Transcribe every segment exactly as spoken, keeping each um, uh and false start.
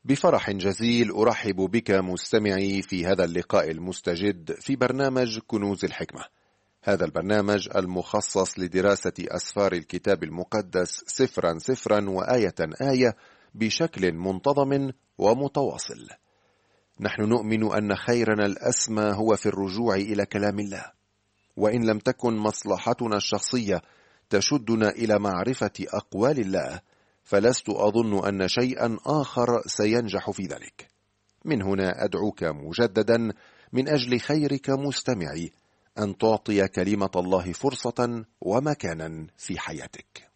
بفرح جزيل أرحب بك مستمعي في هذا اللقاء المستجد في برنامج كنوز الحكمة. هذا البرنامج المخصص لدراسة أسفار الكتاب المقدس سفرا سفرا وآية آية بشكل منتظم ومتواصل. نحن نؤمن أن خيرنا الأسمى هو في الرجوع إلى كلام الله، وإن لم تكن مصلحتنا الشخصية تشدنا إلى معرفة أقوال الله، فلست أظن أن شيئا آخر سينجح في ذلك. من هنا أدعوك مجددا من أجل خيرك مستمعي أن تعطي كلمة الله فرصة ومكانا في حياتك.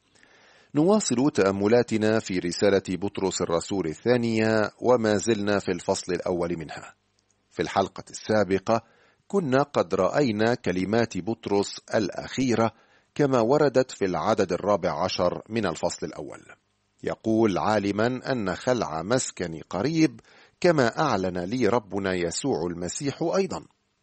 نواصل تأملاتنا في رسالة بطرس الرسول الثانية، وما زلنا في الفصل الأول منها. في الحلقة السابقة كنا قد رأينا كلمات بطرس الأخيرة كما وردت في العدد الرابع عشر من الفصل الأول. يقول: عالما أن خلع مسكن قريب، كما أعلن لي ربنا يسوع المسيح أيضا.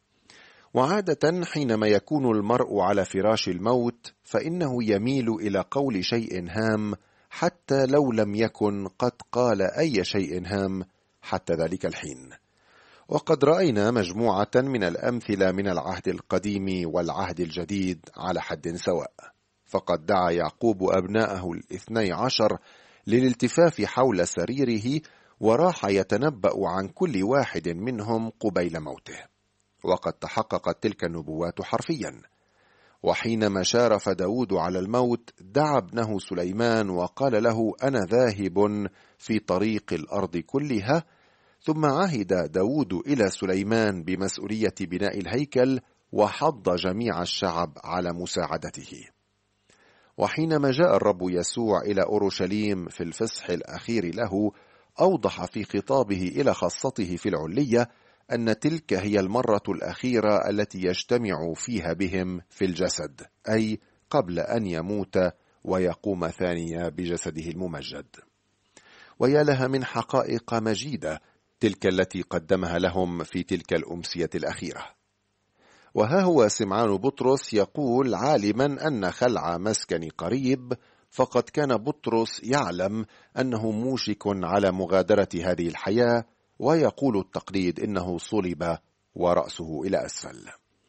وعادة حينما يكون المرء على فراش الموت فإنه يميل إلى قول شيء هام حتى لو لم يكن قد قال أي شيء هام حتى ذلك الحين. وقد رأينا مجموعة من الأمثلة من العهد القديم والعهد الجديد على حد سواء. فقد دعا يعقوب أبناءه الاثني عشر للالتفاف حول سريره، وراح يتنبأ عن كل واحد منهم قبيل موته، وقد تحققت تلك النبوات حرفيا. وحينما شارف داود على الموت دعا ابنه سليمان وقال له: أنا ذاهب في طريق الأرض كلها. ثم عهد داود إلى سليمان بمسؤولية بناء الهيكل، وحض جميع الشعب على مساعدته. وحينما جاء الرب يسوع إلى أورشليم في الفصح الأخير له، أوضح في خطابه إلى خاصته في العلية أن تلك هي المرة الأخيرة التي يجتمع فيها بهم في الجسد، أي قبل أن يموت ويقوم ثانية بجسده الممجد. ويا لها من حقائق مجيدة تلك التي قدمها لهم في تلك الأمسية الأخيرة. وها هو سمعان بطرس يقول: عالما أن خلع مسكن قريب. فقد كان بطرس يعلم أنه موشك على مغادرة هذه الحياة، ويقول التقليد إنه صلب ورأسه إلى أسفل.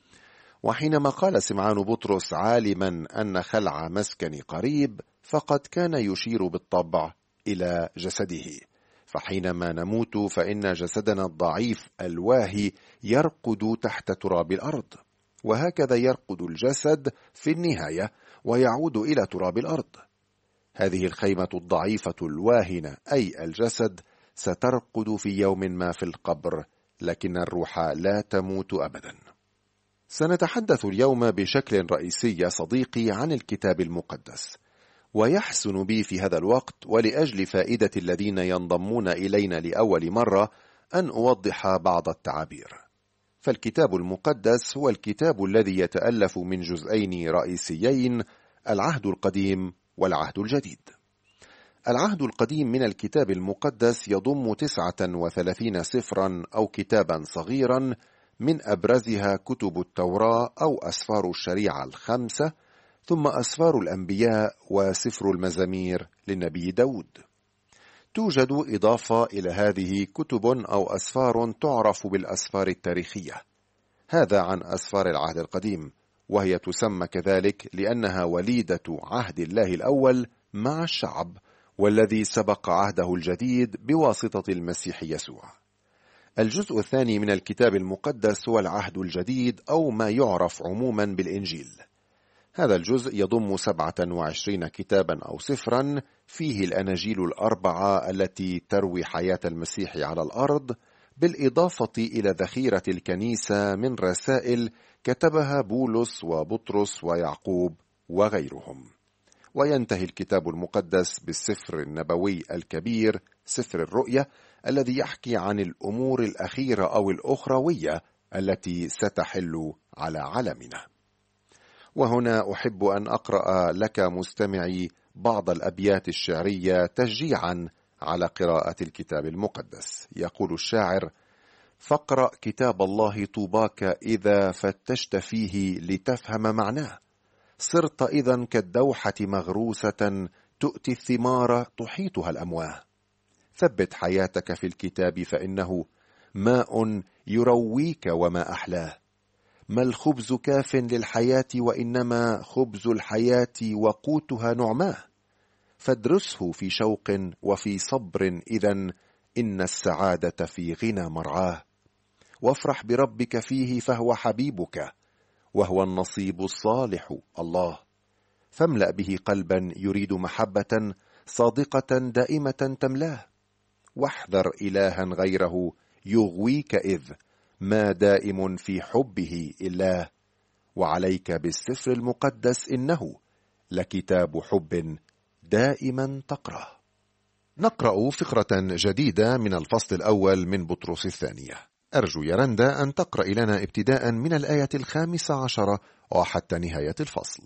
وحينما قال سمعان بطرس عالما أن خلع مسكن قريب، فقد كان يشير بالطبع إلى جسده. فحينما نموت فإن جسدنا الضعيف الواهي يرقد تحت تراب الأرض، وهكذا يرقد الجسد في النهاية ويعود إلى تراب الأرض. هذه الخيمة الضعيفة الواهنة أي الجسد سترقد في يوم ما في القبر، لكن الروح لا تموت أبدا. سنتحدث اليوم بشكل رئيسي يا صديقي عن الكتاب المقدس، ويحسن بي في هذا الوقت ولأجل فائدة الذين ينضمون إلينا لأول مرة أن أوضح بعض التعابير. فالكتاب المقدس هو الكتاب الذي يتألف من جزئين رئيسيين: العهد القديم والعهد الجديد. العهد القديم من الكتاب المقدس يضم تسعة وثلاثين سفرا أو كتابا صغيرا، من أبرزها كتب التوراة أو أسفار الشريعة الخمسة، ثم أسفار الأنبياء وسفر المزامير للنبي داود. توجد إضافة إلى هذه كتب أو أسفار تعرف بالأسفار التاريخية، هذا عن أسفار العهد القديم، وهي تسمى كذلك لأنها وليدة عهد الله الأول مع الشعب، والذي سبق عهده الجديد بواسطة المسيح يسوع. الجزء الثاني من الكتاب المقدس هو العهد الجديد، أو ما يعرف عموما بالإنجيل. هذا الجزء يضم سبعة وعشرين كتابا أو سفرا، فيه الأناجيل الأربعة التي تروي حياة المسيح على الأرض، بالإضافة إلى ذخيرة الكنيسة من رسائل كتبها بولس وبطرس ويعقوب وغيرهم. وينتهي الكتاب المقدس بالسفر النبوي الكبير، سفر الرؤيا، الذي يحكي عن الأمور الأخيرة أو الأخروية التي ستحل على عالمنا. وهنا أحب أن أقرأ لك مستمعي بعض الأبيات الشعرية تشجيعا على قراءة الكتاب المقدس. يقول الشاعر: فاقرأ كتاب الله طوباك إذا فتشت فيه لتفهم معناه، صرت إذن كالدوحة مغروسة تؤتي الثمار تحيطها الأمواه. ثبت حياتك في الكتاب فإنه ماء يرويك وما أحلاه. ما الخبز كاف للحياة وإنما خبز الحياة وقوتها نعماه. فادرسه في شوق وفي صبر إذن إن السعادة في غنى مرعاه. وافرح بربك فيه فهو حبيبك وهو النصيب الصالح الله. فاملأ به قلبا يريد محبة صادقة دائمة تملاه. واحذر إلها غيره يغويك إذ ما دائم في حبه إلا. وعليك بالسفر المقدس إنه لكتاب حب دائما تقرأ. نقرأ فقرة جديدة من الفصل الأول من بطرس الثانية. أرجو يا رندا أن تقرأ لنا ابتداء من الآية الخامسة عشرة وحتى نهاية الفصل.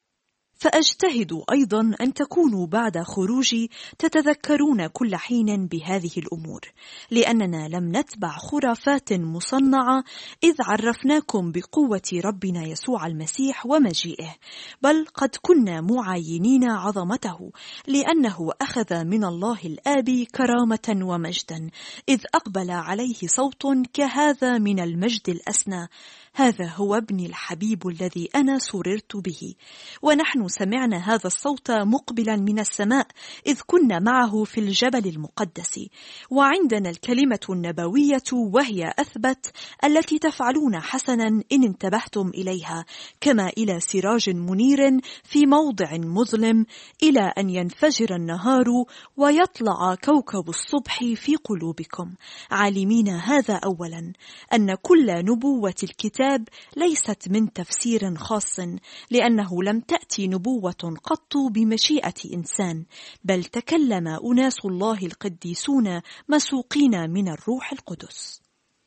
فأجتهد أيضا أن تكونوا بعد خروجي تتذكرون كل حين بهذه الأمور، لأننا لم نتبع خرافات مصنعة إذ عرفناكم بقوة ربنا يسوع المسيح ومجيئه، بل قد كنا معاينين عظمته، لأنه أخذ من الله الآب كرامة ومجدا، إذ أقبل عليه صوت كهذا من المجد الأسنى: هذا هو ابني الحبيب الذي أنا سررت به. ونحن سمعنا هذا الصوت مقبلا من السماء إذ كنا معه في الجبل المقدس، وعندنا الكلمة النبوية وهي أثبت، التي تفعلون حسنا إن انتبهتم إليها، كما إلى سراج منير في موضع مظلم، إلى أن ينفجر النهار ويطلع كوكب الصبح في قلوبكم، عالمين هذا أولا، أن كل نبوة الكتاب ليست من تفسير خاص، لأنه لم تأتي نبوة قط بمشيئة إنسان، بل تكلم أناس الله القديسون مسوقين من الروح القدس.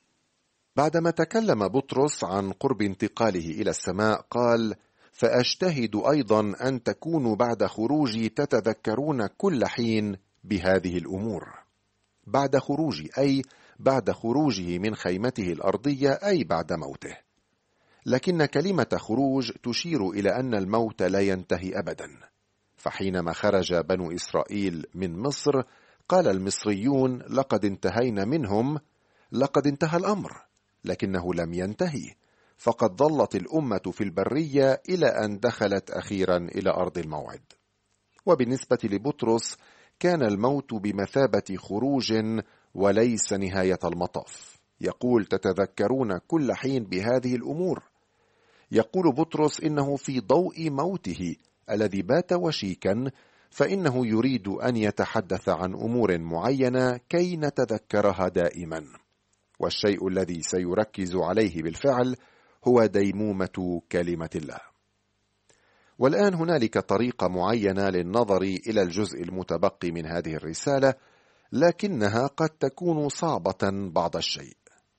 بعدما تكلم بطرس عن قرب انتقاله إلى السماء قال: فأجتهد أيضا أن تكونوا بعد خروجي تتذكرون كل حين بهذه الأمور. بعد خروجي أي بعد خروجه من خيمته الأرضية، أي بعد موته. لكن كلمة خروج تشير إلى أن الموت لا ينتهي أبدا. فحينما خرج بنو إسرائيل من مصر قال المصريون: لقد انتهينا منهم. لقد انتهى الأمر، لكنه لم ينتهي، فقد ظلت الأمة في البرية إلى أن دخلت أخيرا إلى أرض الموعد. وبالنسبة لبطرس كان الموت بمثابة خروج وليس نهاية المطاف. يقول: تتذكرون كل حين بهذه الأمور. يقول بطرس إنه في ضوء موته الذي بات وشيكا، فإنه يريد أن يتحدث عن أمور معينة كي نتذكرها دائما، والشيء الذي سيركز عليه بالفعل هو ديمومة كلمة الله. والآن هنالك طريقة معينة للنظر إلى الجزء المتبقي من هذه الرسالة، لكنها قد تكون صعبة بعض الشيء.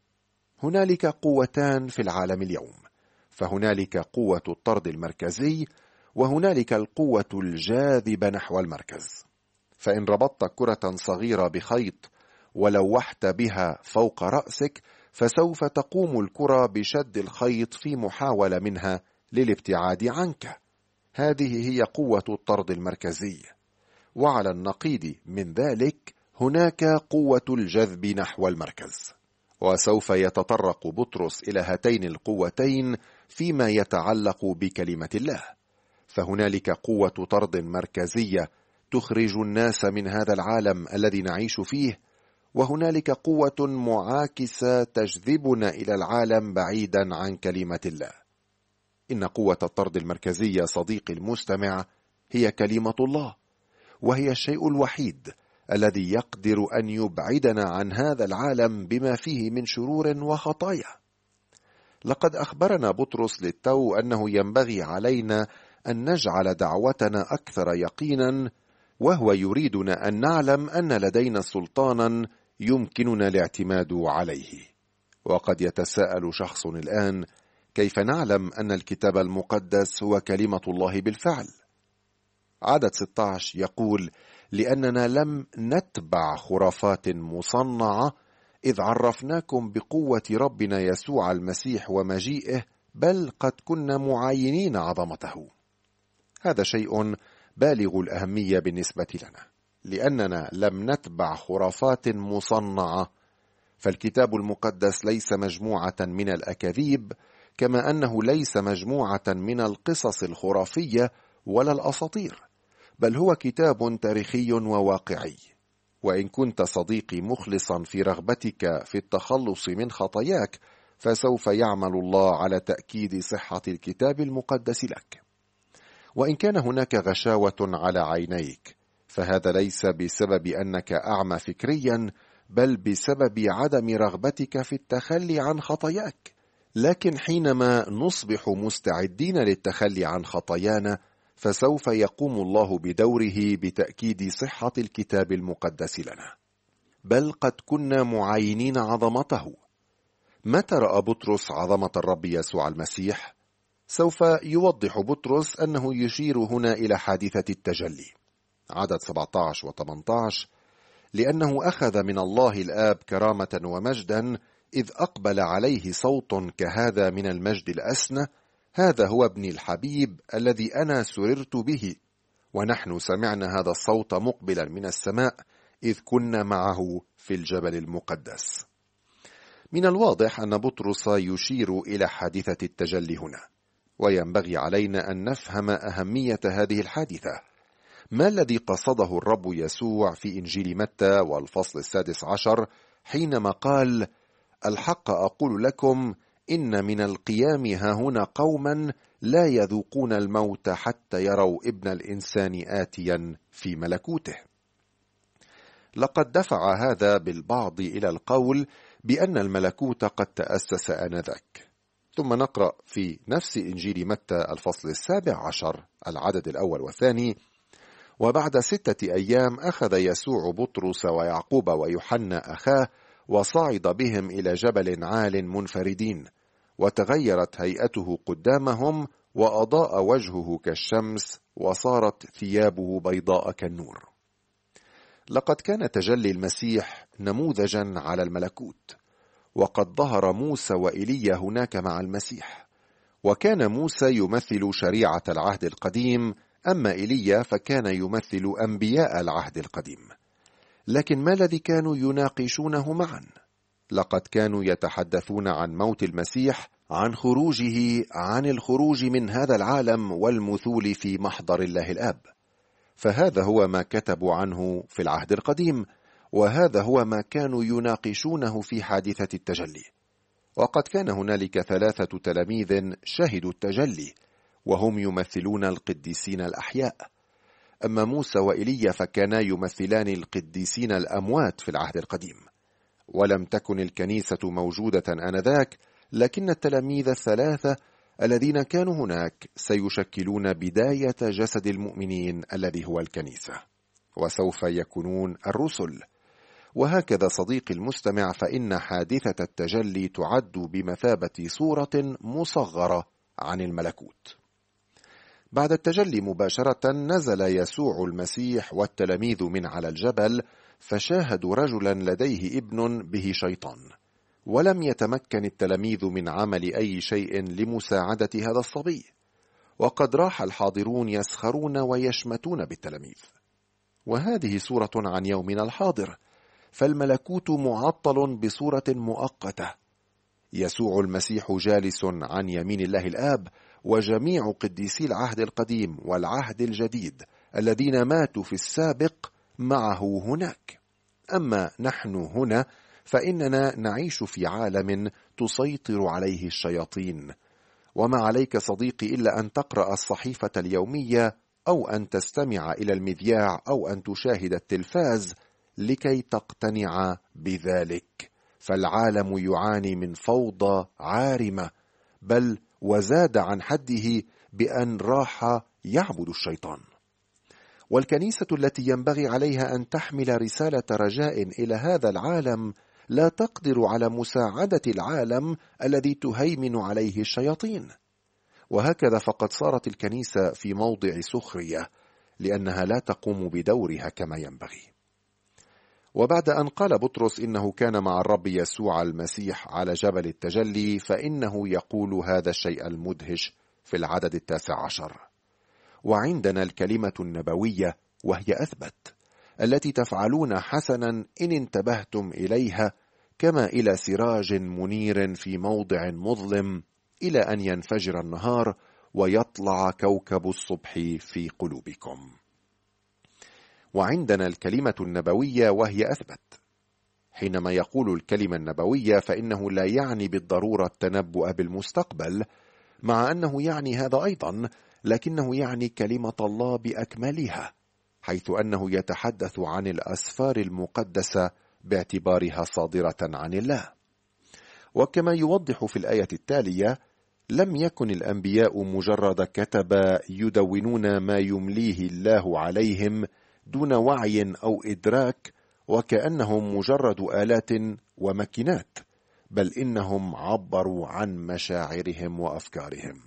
هنالك قوتان في العالم اليوم، فهنالك قوة الطرد المركزي وهنالك القوة الجاذبة نحو المركز. فإن ربطت كرة صغيرة بخيط ولوحت بها فوق رأسك، فسوف تقوم الكرة بشد الخيط في محاولة منها للابتعاد عنك. هذه هي قوة الطرد المركزي. وعلى النقيض من ذلك هناك قوة الجذب نحو المركز. وسوف يتطرق بطرس إلى هاتين القوتين فيما يتعلق بكلمة الله. فهنالك قوة طرد مركزية تخرج الناس من هذا العالم الذي نعيش فيه، وهنالك قوة معاكسة تجذبنا إلى العالم بعيدا عن كلمة الله. إن قوة الطرد المركزية صديقي المستمع هي كلمة الله، وهي الشيء الوحيد الذي يقدر أن يبعدنا عن هذا العالم بما فيه من شرور وخطايا. لقد أخبرنا بطرس للتو أنه ينبغي علينا أن نجعل دعوتنا أكثر يقينا، وهو يريدنا أن نعلم أن لدينا سلطانا يمكننا الاعتماد عليه. وقد يتساءل شخص الآن: كيف نعلم أن الكتاب المقدس هو كلمة الله بالفعل؟ عدد ستة عشر يقول: لأننا لم نتبع خرافات مصنعة إذ عرفناكم بقوة ربنا يسوع المسيح ومجيئه، بل قد كنا معاينين عظمته. هذا شيء بالغ الأهمية بالنسبة لنا، لأننا لم نتبع خرافات مصنعة، فالكتاب المقدس ليس مجموعة من الأكاذيب، كما أنه ليس مجموعة من القصص الخرافية ولا الأساطير، بل هو كتاب تاريخي وواقعي. وإن كنت صديقي مخلصا في رغبتك في التخلص من خطاياك، فسوف يعمل الله على تأكيد صحة الكتاب المقدس لك. وإن كان هناك غشاوة على عينيك، فهذا ليس بسبب أنك أعمى فكريا، بل بسبب عدم رغبتك في التخلي عن خطاياك. لكن حينما نصبح مستعدين للتخلي عن خطايانا، فسوف يقوم الله بدوره بتأكيد صحة الكتاب المقدس لنا. بل قد كنا معاينين عظمته. متى رأى بطرس عظمة الرب يسوع المسيح؟ سوف يوضح بطرس أنه يشير هنا إلى حادثة التجلي، عدد سبعة عشر و ثمانية عشر: لأنه أخذ من الله الآب كرامة ومجدا، إذ أقبل عليه صوت كهذا من المجد الأسنى: هذا هو ابني الحبيب الذي أنا سررت به. ونحن سمعنا هذا الصوت مقبلا من السماء إذ كنا معه في الجبل المقدس. من الواضح أن بطرس يشير إلى حادثة التجلي هنا، وينبغي علينا أن نفهم أهمية هذه الحادثة. ما الذي قصده الرب يسوع في إنجيل متى والفصل السادس عشر حينما قال: الحق أقول لكم إن من القيام هاهنا قوما لا يذوقون الموت حتى يروا ابن الإنسان آتيا في ملكوته؟ لقد دفع هذا بالبعض إلى القول بأن الملكوت قد تأسس آنذاك. ثم نقرأ في نفس إنجيل متى الفصل السابع عشر العدد الأول والثاني: وبعد ستة أيام أخذ يسوع بطرس ويعقوب ويوحنا أخاه وصعد بهم إلى جبل عال منفردين، وتغيرت هيئته قدامهم، وأضاء وجهه كالشمس، وصارت ثيابه بيضاء كالنور. لقد كان تجلي المسيح نموذجا على الملكوت، وقد ظهر موسى وإيليا هناك مع المسيح، وكان موسى يمثل شريعة العهد القديم، أما إيليا فكان يمثل أنبياء العهد القديم. لكن ما الذي كانوا يناقشونه معا؟ لقد كانوا يتحدثون عن موت المسيح، عن خروجه، عن الخروج من هذا العالم والمثول في محضر الله الآب. فهذا هو ما كتبوا عنه في العهد القديم، وهذا هو ما كانوا يناقشونه في حادثة التجلي. وقد كان هنالك ثلاثة تلاميذ شهدوا التجلي، وهم يمثلون القديسين الأحياء. أما موسى وإيليا فكانا يمثلان القديسين الأموات في العهد القديم. ولم تكن الكنيسة موجودة آنذاك، لكن التلاميذ الثلاثة الذين كانوا هناك سيشكلون بداية جسد المؤمنين الذي هو الكنيسة، وسوف يكونون الرسل. وهكذا صديقي المستمع، فإن حادثة التجلي تعد بمثابة صورة مصغرة عن الملكوت. بعد التجلي مباشرة نزل يسوع المسيح والتلاميذ من على الجبل، فشاهدوا رجلا لديه ابن به شيطان، ولم يتمكن التلاميذ من عمل أي شيء لمساعدة هذا الصبي، وقد راح الحاضرون يسخرون ويشمتون بالتلاميذ. وهذه صورة عن يومنا الحاضر، فالملكوت معطل بصورة مؤقتة. يسوع المسيح جالس عن يمين الله الآب، وجميع قديسي العهد القديم والعهد الجديد الذين ماتوا في السابق معه هناك. أما نحن هنا فإننا نعيش في عالم تسيطر عليه الشياطين، وما عليك صديقي إلا أن تقرأ الصحيفة اليومية، أو أن تستمع إلى المذياع، أو أن تشاهد التلفاز لكي تقتنع بذلك. فالعالم يعاني من فوضى عارمة، بل وزاد عن حده بأن راح يعبد الشيطان. والكنيسة التي ينبغي عليها أن تحمل رسالة رجاء إلى هذا العالم لا تقدر على مساعدة العالم الذي تهيمن عليه الشياطين. وهكذا فقد صارت الكنيسة في موضع سخرية، لأنها لا تقوم بدورها كما ينبغي. وبعد أن قال بطرس إنه كان مع الرب يسوع المسيح على جبل التجلي، فإنه يقول هذا الشيء المدهش في العدد التاسع عشر: وعندنا الكلمة النبوية وهي أثبت، التي تفعلون حسنا إن انتبهتم إليها، كما إلى سراج منير في موضع مظلم إلى أن ينفجر النهار ويطلع كوكب الصبح في قلوبكم. وعندنا الكلمة النبوية وهي أثبت. حينما يقول الكلمة النبوية فإنه لا يعني بالضرورة التنبؤ بالمستقبل، مع أنه يعني هذا أيضا، لكنه يعني كلمة الله بأكملها، حيث أنه يتحدث عن الأسفار المقدسة باعتبارها صادرة عن الله. وكما يوضح في الآية التالية: لم يكن الأنبياء مجرد كتبة يدونون ما يمليه الله عليهم دون وعي أو إدراك وكأنهم مجرد آلات وماكينات، بل إنهم عبروا عن مشاعرهم وأفكارهم.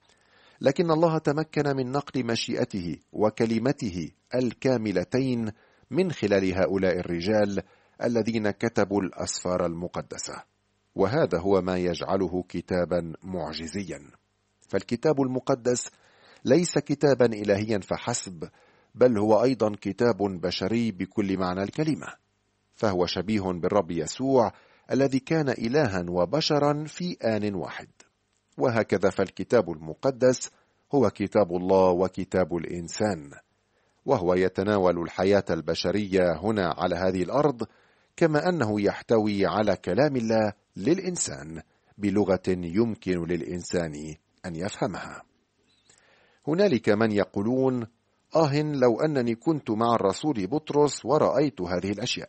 لكن الله تمكن من نقل مشيئته وكلمته الكاملتين من خلال هؤلاء الرجال الذين كتبوا الأسفار المقدسة، وهذا هو ما يجعله كتابا معجزيا. فالكتاب المقدس ليس كتابا إلهيا فحسب، بل هو أيضا كتاب بشري بكل معنى الكلمة، فهو شبيه بالرب يسوع الذي كان إلها وبشرا في آن واحد. وهكذا فالكتاب المقدس هو كتاب الله وكتاب الإنسان، وهو يتناول الحياة البشرية هنا على هذه الأرض، كما أنه يحتوي على كلام الله للإنسان بلغة يمكن للإنسان أن يفهمها. هنالك من يقولون: آه لو أنني كنت مع الرسول بطرس ورأيت هذه الأشياء.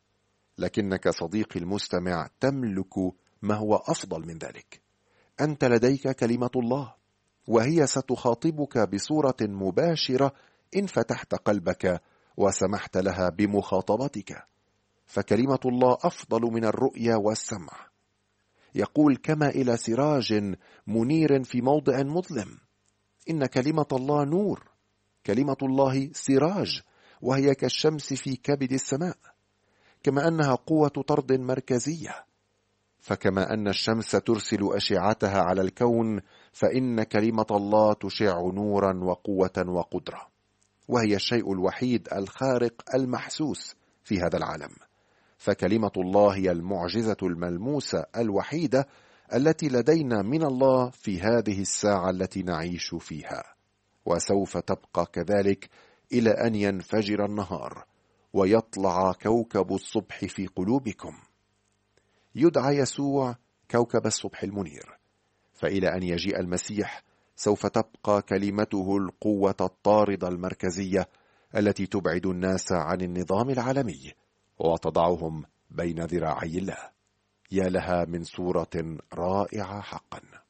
لكنك صديقي المستمع تملك ما هو أفضل من ذلك. أنت لديك كلمة الله، وهي ستخاطبك بصورة مباشرة إن فتحت قلبك وسمحت لها بمخاطبتك. فكلمة الله أفضل من الرؤية والسمع. يقول: كما إلى سراج منير في موضع مظلم. إن كلمة الله نور، كلمة الله سراج، وهي كالشمس في كبد السماء، كما أنها قوة طرد مركزية. فكما أن الشمس ترسل أشعتها على الكون، فإن كلمة الله تشع نورا وقوة وقدرة، وهي الشيء الوحيد الخارق المحسوس في هذا العالم. فكلمة الله هي المعجزة الملموسة الوحيدة التي لدينا من الله في هذه الساعة التي نعيش فيها، وسوف تبقى كذلك إلى أن ينفجر النهار ويطلع كوكب الصبح في قلوبكم. يدعى يسوع كوكب الصبح المنير، فإلى أن يجيء المسيح سوف تبقى كلمته القوة الطاردة المركزية التي تبعد الناس عن النظام العالمي وتضعهم بين ذراعي الله. يا لها من صورة رائعة حقا.